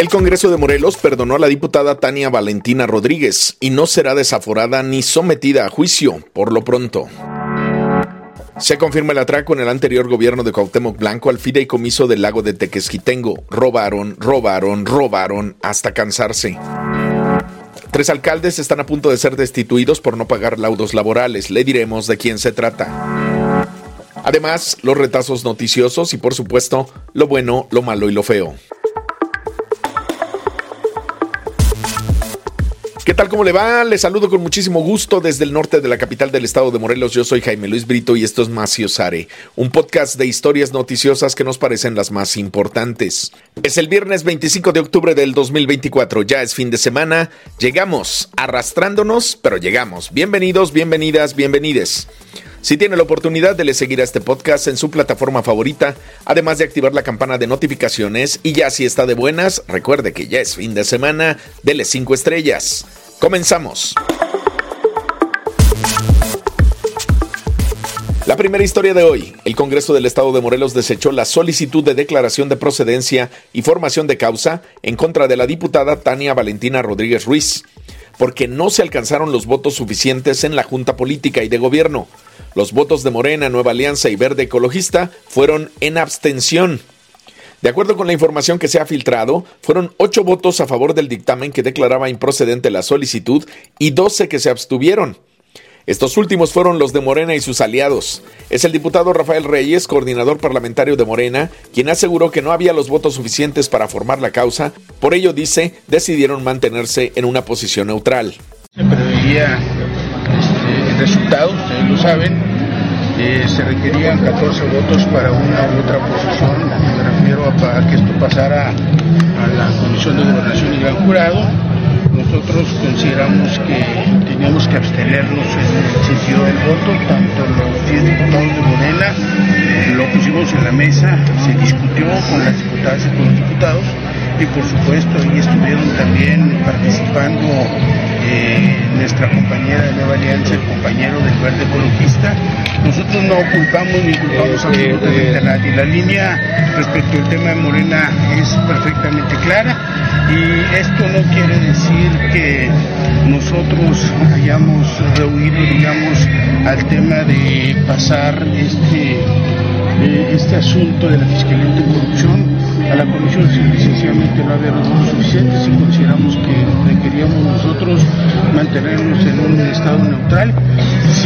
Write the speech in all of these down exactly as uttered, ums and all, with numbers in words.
El Congreso de Morelos perdonó a la diputada Tania Valentina Rodríguez y no será desaforada ni sometida a juicio por lo pronto. Se confirma el atraco en el anterior gobierno de Cuauhtémoc Blanco al fideicomiso del lago de Tequesquitengo. Robaron, robaron, robaron hasta cansarse. Tres alcaldes están a punto de ser destituidos por no pagar laudos laborales. Le diremos de quién se trata. Además, los retazos noticiosos y, por supuesto, lo bueno, lo malo y lo feo. ¿Qué tal? ¿Cómo le va? Les saludo con muchísimo gusto desde el norte de la capital del estado de Morelos. Yo soy Jaime Luis Brito y esto es Maciosare, un podcast de historias noticiosas que nos parecen las más importantes. Es el viernes veinticinco de octubre del dos mil veinticuatro, ya es fin de semana. Llegamos arrastrándonos, pero llegamos. Bienvenidos, bienvenidas, bienvenides. Si tiene la oportunidad, dele seguir a este podcast en su plataforma favorita, además de activar la campana de notificaciones. Y ya si está de buenas, recuerde que ya es fin de semana, dele cinco estrellas. Comenzamos. La primera historia de hoy. El Congreso del Estado de Morelos desechó la solicitud de declaración de procedencia y formación de causa en contra de la diputada Tania Valentina Rodríguez Ruiz, porque no se alcanzaron los votos suficientes en la Junta Política y de Gobierno. Los votos de Morena, Nueva Alianza y Verde Ecologista fueron en abstención. De acuerdo con la información que se ha filtrado, fueron ocho votos a favor del dictamen que declaraba improcedente la solicitud y doce que se abstuvieron. Estos últimos fueron los de Morena y sus aliados. Es el diputado Rafael Reyes, coordinador parlamentario de Morena, quien aseguró que no había los votos suficientes para formar la causa. Por ello, dice, decidieron mantenerse en una posición neutral. Se preveía este, el resultado, ustedes lo saben, eh, se requerían catorce votos para una u otra posición. Me refiero a, a que esto pasara a la Comisión de Gobernación y Gran Jurado. Nosotros consideramos que teníamos que abstenernos en el sentido del voto, tanto los diez diputados de Morena, lo pusimos en la mesa, se discutió con las diputadas y con los diputados, y por supuesto ahí estuvieron también participando eh, nuestra compañera de Nueva Alianza, el compañero del Verde Ecologista. Nosotros no culpamos ni culpamos absolutamente a nadie. La línea respecto al tema de Morena es perfectamente clara, y esto no quiere decir que nosotros hayamos rehuido, digamos, al tema de pasar este, eh, este asunto de la Fiscalía Anticorrupción a la Comisión. Simple y sencillamente no había los votos suficientes y consideramos que requeríamos nosotros mantenernos en un estado neutral. Sí.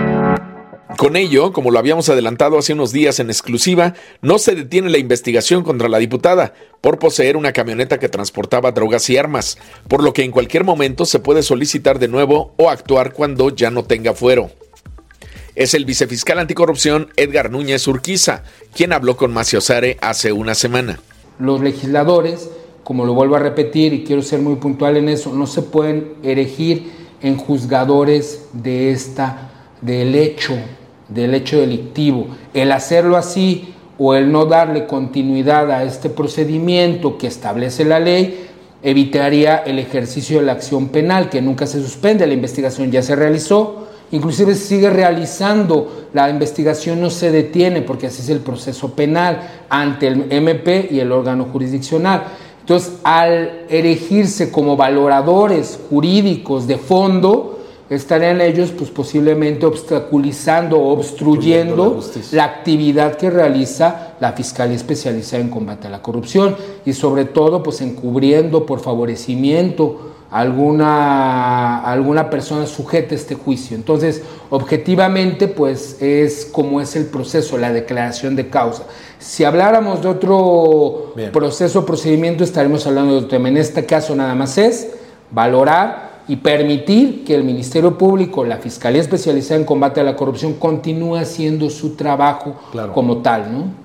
Con ello, como lo habíamos adelantado hace unos días en exclusiva, no se detiene la investigación contra la diputada por poseer una camioneta que transportaba drogas y armas, por lo que en cualquier momento se puede solicitar de nuevo o actuar cuando ya no tenga fuero. Es el vicefiscal anticorrupción Edgar Núñez Urquiza, quien habló con Maciosare hace una semana. Los legisladores, como lo vuelvo a repetir y quiero ser muy puntual en eso, no se pueden erigir en juzgadores de esta, del hecho, del hecho delictivo. El hacerlo así o el no darle continuidad a este procedimiento que establece la ley evitaría el ejercicio de la acción penal, que nunca se suspende. La investigación ya se realizó, inclusive se sigue realizando, la investigación no se detiene porque así es el proceso penal ante el M P y el órgano jurisdiccional. Entonces, al erigirse como valoradores jurídicos de fondo, estarían ellos pues posiblemente obstaculizando o obstruyendo la, la actividad que realiza la Fiscalía Especializada en Combate a la Corrupción y sobre todo pues encubriendo por favorecimiento a alguna, a alguna persona sujeta a este juicio. Entonces, objetivamente pues es como es el proceso, la declaración de causa. Si habláramos de otro Bien. proceso o procedimiento, estaremos hablando de otro tema. En este caso nada más es valorar y permitir que el Ministerio Público, la Fiscalía Especializada en Combate a la Corrupción, continúe haciendo su trabajo claro. como tal, ¿no?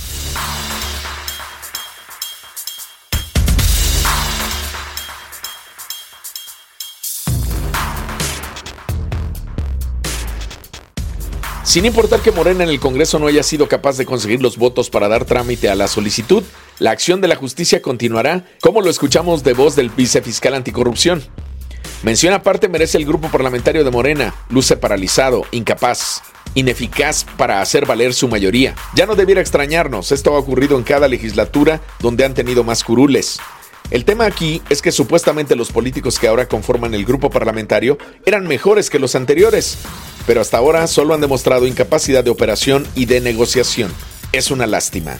Sin importar que Morena en el Congreso no haya sido capaz de conseguir los votos para dar trámite a la solicitud, la acción de la justicia continuará, como lo escuchamos de voz del vicefiscal anticorrupción. Mención aparte merece el grupo parlamentario de Morena, luce paralizado, incapaz, ineficaz para hacer valer su mayoría. Ya no debiera extrañarnos, esto ha ocurrido en cada legislatura donde han tenido más curules. El tema aquí es que supuestamente los políticos que ahora conforman el grupo parlamentario eran mejores que los anteriores, pero hasta ahora solo han demostrado incapacidad de operación y de negociación. Es una lástima.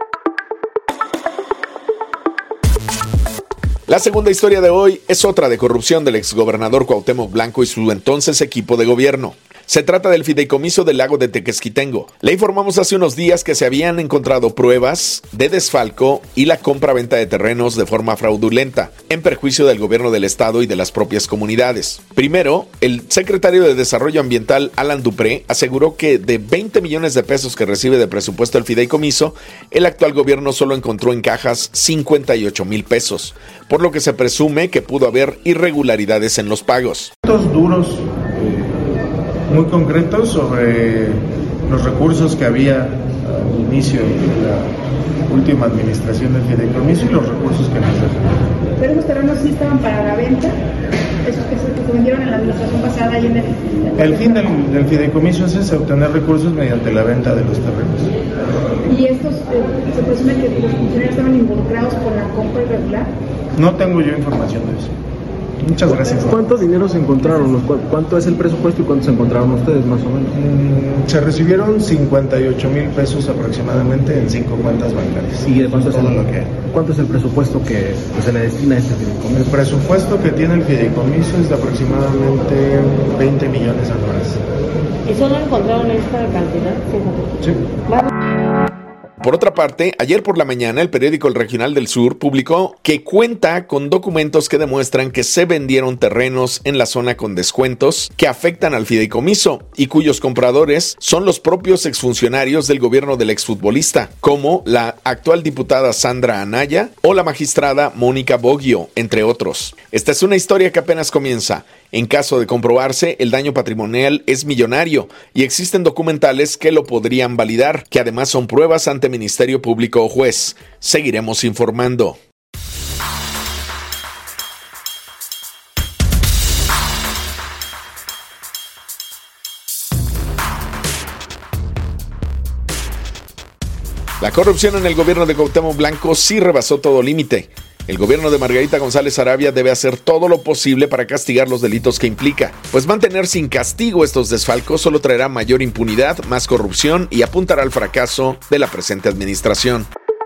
La segunda historia de hoy es otra de corrupción del exgobernador Cuauhtémoc Blanco y su entonces equipo de gobierno. Se trata del fideicomiso del lago de Tequesquitengo. Le informamos hace unos días que se habían encontrado pruebas de desfalco y la compra-venta de terrenos de forma fraudulenta, en perjuicio del gobierno del estado y de las propias comunidades. Primero, el secretario de Desarrollo Ambiental, Alan Dupré, aseguró que de veinte millones de pesos que recibe de presupuesto el fideicomiso, el actual gobierno solo encontró en cajas cincuenta y ocho mil pesos, por lo que se presume que pudo haber irregularidades en los pagos. Estos duros muy concretos sobre los recursos que había al inicio de la última administración del fideicomiso y los recursos que nos dejaron. Pero esos terrenos sí estaban para la venta, esos que se, que se vendieron en la administración pasada y en el... El fin del, del fideicomiso es ese, obtener recursos mediante la venta de los terrenos. ¿Y estos, eh, se presume que los funcionarios estaban involucrados con la compra irregular? No tengo yo información de eso. Muchas gracias. ¿Cuántos dineros se encontraron? ¿Cuánto es el presupuesto y cuántos se encontraron ustedes más o menos? Mm, se recibieron cincuenta y ocho mil pesos aproximadamente en cinco cuentas bancarias. ¿Y de cuánto, es el, lo que cuánto es el presupuesto que pues, se le destina a este fideicomiso? El presupuesto que tiene el fideicomiso es de aproximadamente veinte millones anuales. ¿Y solo encontraron esta cantidad? Sí. Por otra parte, ayer por la mañana el periódico El Regional del Sur publicó que cuenta con documentos que demuestran que se vendieron terrenos en la zona con descuentos que afectan al fideicomiso y cuyos compradores son los propios exfuncionarios del gobierno del exfutbolista, como la actual diputada Sandra Anaya o la magistrada Mónica Boggio, entre otros. Esta es una historia que apenas comienza. En caso de comprobarse, el daño patrimonial es millonario y existen documentales que lo podrían validar, que además son pruebas ante Ministerio Público o juez. Seguiremos informando. La corrupción en el gobierno de Cuauhtémoc Blanco sí rebasó todo límite. El gobierno de Margarita González Arabia debe hacer todo lo posible para castigar los delitos que implica, pues mantener sin castigo estos desfalcos solo traerá mayor impunidad, más corrupción y apuntará al fracaso de la presente administración.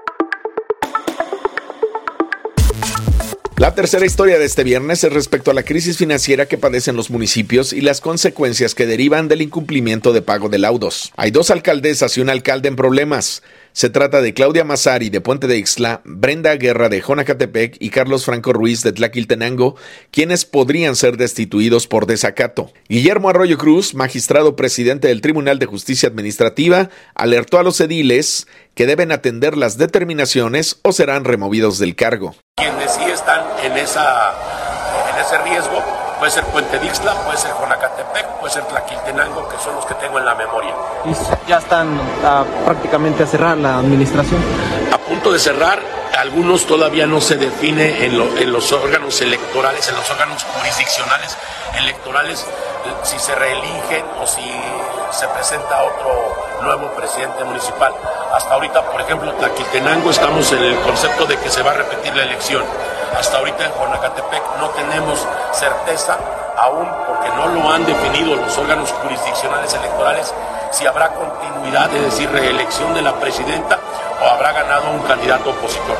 La tercera historia de este viernes es respecto a la crisis financiera que padecen los municipios y las consecuencias que derivan del incumplimiento de pago de laudos. Hay dos alcaldesas y un alcalde en problemas. Se trata de Claudia Massari de Puente de Ixtla, Brenda Guerra de Jonacatepec y Carlos Franco Ruiz de Tlaquiltenango, quienes podrían ser destituidos por desacato. Guillermo Arroyo Cruz, magistrado presidente del Tribunal de Justicia Administrativa, alertó a los ediles que deben atender las determinaciones o serán removidos del cargo. Quienes sí están en, esa, en ese riesgo puede ser Puente de Ixtla, puede ser Jonacatepec, puede ser Tlaquiltenango, que son los que tengo en la memoria. ¿Y ya están a, prácticamente a cerrar la administración? A punto de cerrar, algunos todavía no se define en, lo, en los órganos electorales, en los órganos jurisdiccionales electorales, si se reeligen o si se presenta otro nuevo presidente municipal. Hasta ahorita, por ejemplo, Tlaquiltenango estamos en el concepto de que se va a repetir la elección. Hasta ahorita en Jonacatepec no tenemos certeza aún, porque no lo han definido los órganos jurisdiccionales electorales, si habrá continuidad, es decir, reelección de la presidenta o habrá ganado un candidato opositor.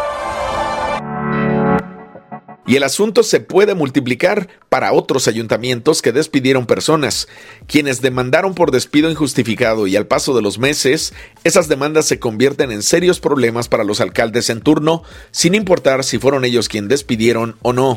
Y el asunto se puede multiplicar para otros ayuntamientos que despidieron personas, quienes demandaron por despido injustificado, y al paso de los meses, esas demandas se convierten en serios problemas para los alcaldes en turno, sin importar si fueron ellos quienes despidieron o no.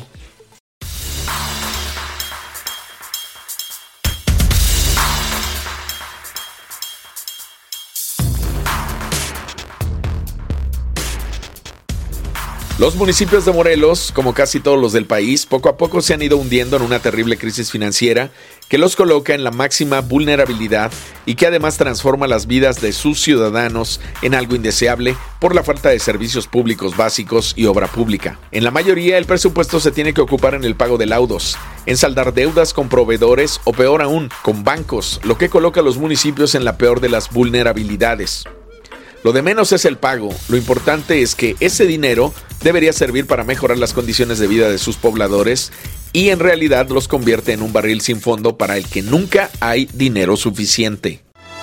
Los municipios de Morelos, como casi todos los del país, poco a poco se han ido hundiendo en una terrible crisis financiera que los coloca en la máxima vulnerabilidad y que además transforma las vidas de sus ciudadanos en algo indeseable por la falta de servicios públicos básicos y obra pública. En la mayoría, el presupuesto se tiene que ocupar en el pago de laudos, en saldar deudas con proveedores o peor aún, con bancos, lo que coloca a los municipios en la peor de las vulnerabilidades. Lo de menos es el pago, lo importante es que ese dinero debería servir para mejorar las condiciones de vida de sus pobladores y en realidad los convierte en un barril sin fondo para el que nunca hay dinero suficiente.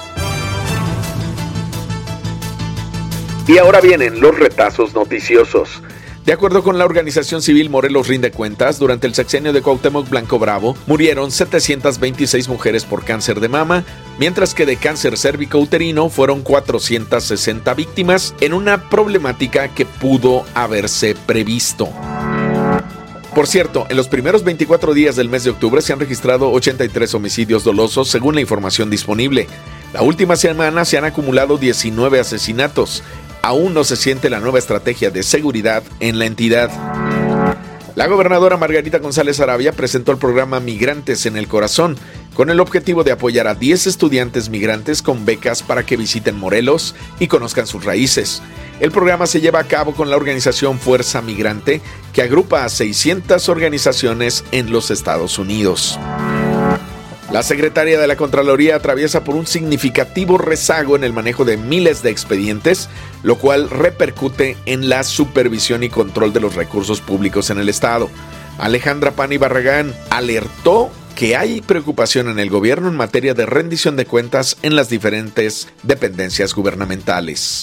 Y ahora vienen los retazos noticiosos. De acuerdo con la organización civil Morelos Rinde Cuentas, durante el sexenio de Cuauhtémoc Blanco Bravo murieron setecientas veintiséis mujeres por cáncer de mama, mientras que de cáncer cérvico-uterino fueron cuatrocientas sesenta víctimas en una problemática que pudo haberse previsto. Por cierto, en los primeros veinticuatro días del mes de octubre se han registrado ochenta y tres homicidios dolosos según la información disponible. La última semana se han acumulado diecinueve asesinatos. Aún no se siente la nueva estrategia de seguridad en la entidad. La gobernadora Margarita González Arabia presentó el programa Migrantes en el Corazón, con el objetivo de apoyar a diez estudiantes migrantes con becas para que visiten Morelos y conozcan sus raíces. El programa se lleva a cabo con la organización Fuerza Migrante, que agrupa a seiscientas organizaciones en los Estados Unidos. La secretaria de la Contraloría atraviesa por un significativo rezago en el manejo de miles de expedientes, lo cual repercute en la supervisión y control de los recursos públicos en el Estado. Alejandra Pani Barragán alertó que hay preocupación en el gobierno en materia de rendición de cuentas en las diferentes dependencias gubernamentales.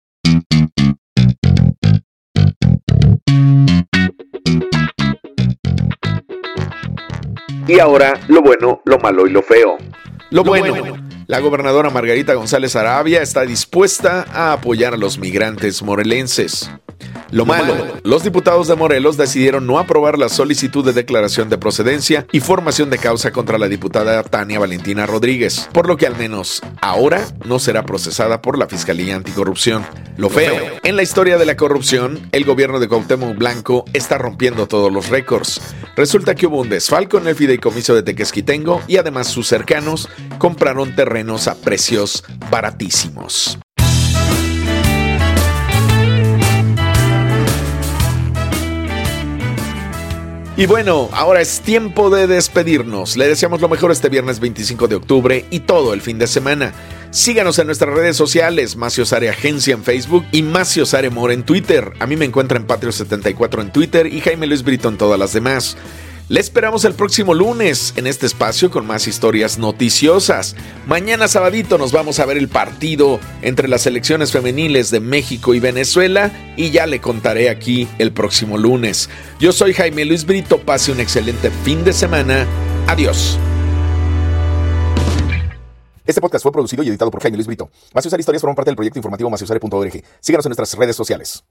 Y ahora, lo bueno, lo malo y lo feo. Lo, lo bueno, bueno, la gobernadora Margarita González Arabia está dispuesta a apoyar a los migrantes morelenses. Lo, lo malo, malo, los diputados de Morelos decidieron no aprobar la solicitud de declaración de procedencia y formación de causa contra la diputada Tania Valentina Rodríguez, por lo que al menos ahora no será procesada por la Fiscalía Anticorrupción. Lo feo, en la historia de la corrupción, el gobierno de Cuauhtémoc Blanco está rompiendo todos los récords. Resulta que hubo un desfalco en el fideicomiso de Tequesquitengo y además sus cercanos compraron terrenos a precios baratísimos. Y bueno, ahora es tiempo de despedirnos. Le deseamos lo mejor este viernes veinticinco de octubre y todo el fin de semana. Síganos en nuestras redes sociales, Macios Are Agencia en Facebook y Macios Are More en Twitter. A mí me encuentran Patrio setenta y cuatro en Twitter y Jaime Luis Brito en todas las demás. Le esperamos el próximo lunes en este espacio con más historias noticiosas. Mañana sabadito nos vamos a ver el partido entre las selecciones femeniles de México y Venezuela y ya le contaré aquí el próximo lunes. Yo soy Jaime Luis Brito, pase un excelente fin de semana. Adiós. Este podcast fue producido y editado por Jaime Luis Brito. Macios Are Historias forman parte del proyecto informativo macios are punto org. Síganos en nuestras redes sociales.